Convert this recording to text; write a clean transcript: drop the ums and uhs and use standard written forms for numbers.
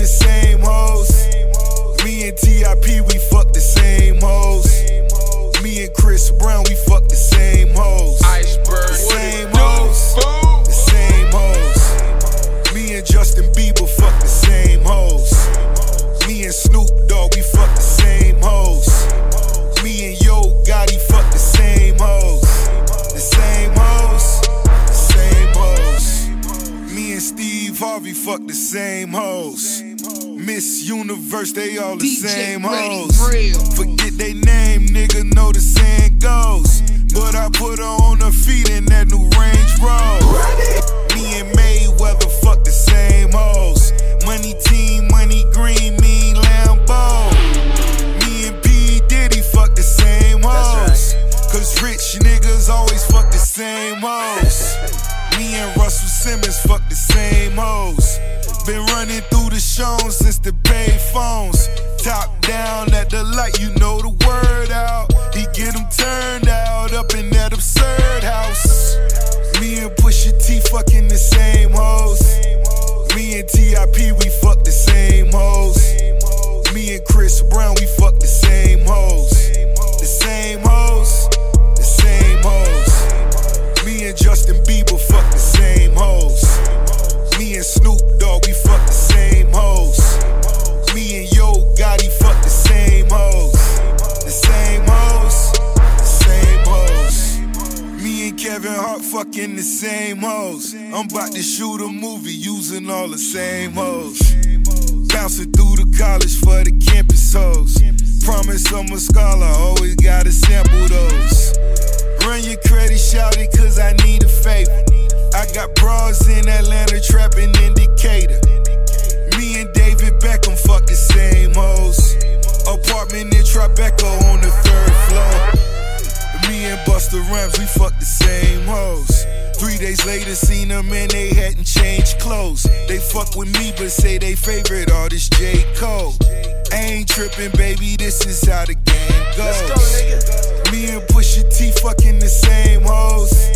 same hoes. Me and T.I.P. we fuck the same hoes. Me and Chris Brown we fuck the same hoes. Iceberg, the same hoes. The same hoes. Me and Justin Bieber fuck the same hoes. Me and Snoop Dogg we fuck the same hoes. Me and Yo Gotti fuck the same hoes. The same hoes. The same hoes. Me and Steve Harvey fuck the same hoes. Miss Universe, they all the DJ same Ready hoes. Real. Forget they name, nigga, know the saying goes. But I put her on her feet in that new Range Rover. Me and Mayweather fuck the same hoes. Money Team, Money Green, mean Lambo. Me and P. Diddy fuck the same hoes. Cause rich niggas always fuck the same hoes. Me and Russell Simmons fuck the same hoes. Been running through the shows since the pay phones. Top down at the light, you know the word out. He get them turned out up in that absurd house. Me and Pusha T fucking the same hoes. Me and T.I.P. we fuck the same hoes. Me and Chris Brown we fuck the same hoes. The same hoes. The same hoes. Me and Justin Bieber fuck the same hoes. Me and Snoop Dogg, we fuck the same hoes. Me and Yo Gotti fuck the same hoes. The same hoes. The same hoes. Me and Kevin Hart fucking the same hoes. I'm about to shoot a movie using all the same hoes. Bouncing through the college for the campus hoes. Promise I'm a scholar, always gotta sample those. Run your credit, shout it, cause I need a favor. I got bras in Atlanta trapping in Decatur. Me and David Beckham fuck the same hoes. Apartment in Tribeca on the 3rd floor. Me and Busta Rhymes, we fuck the same hoes. 3 days later, seen them and they hadn't changed clothes. They fuck with me but say they favorite artist J. Cole. I ain't tripping, baby, this is how the game goes. Let's go, nigga. Me and Pusha T fucking the same hoes.